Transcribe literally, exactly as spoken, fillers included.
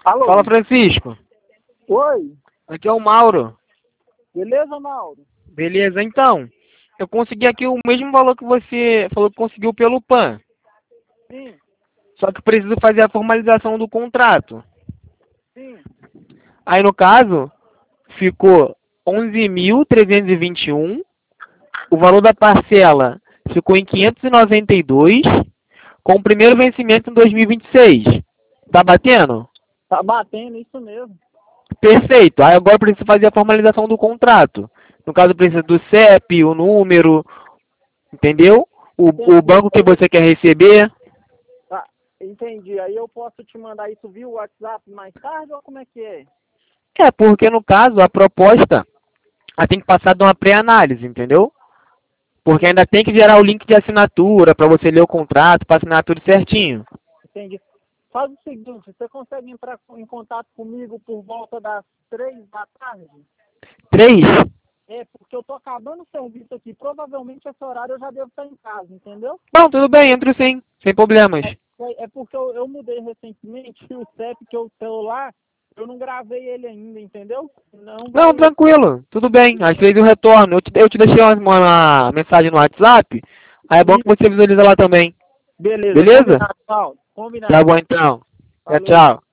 Alô? Fala, Francisco. Oi? Aqui é o Mauro. Beleza, Mauro? Beleza, então. Eu consegui aqui o mesmo valor que você falou que conseguiu pelo PAN. Sim, Só que preciso fazer a formalização do contrato. sim. Aí, no caso, ficou onze mil trezentos e vinte e um. O valor da parcela ficou em quinhentos e noventa e dois, com o primeiro vencimento em dois mil e vinte e seis. Tá batendo? Tá batendo, isso mesmo. Perfeito. Aí agora preciso fazer a formalização do contrato. No caso, precisa do C E P, o número, entendeu? O, o Entendi. banco que você quer receber. Tá, entendi. Aí eu posso te mandar isso via WhatsApp mais tarde ou como é que é? É, porque no caso, a proposta ela tem que passar de uma pré-análise, entendeu? Porque ainda tem que gerar o link de assinatura para você ler o contrato, para assinar tudo certinho. Entendi. Faz o seguinte, você consegue entrar em contato comigo por volta das três da tarde? Três? É, porque eu tô acabando o serviço aqui. Provavelmente esse horário eu já devo estar em casa, entendeu? Bom, tudo bem, entro sim, sem problemas. É, é porque eu, eu mudei recentemente e o C E P que eu celular, eu não gravei ele ainda, entendeu? Não Não, vai. tranquilo, tudo bem. Às vezes eu retorno. Eu te, eu te deixei uma, uma mensagem no WhatsApp. Aí é bom que você visualiza lá também. Beleza, Beleza? combinado, Paulo. Tá Combinado. bom então. Tchau, Falou. tchau.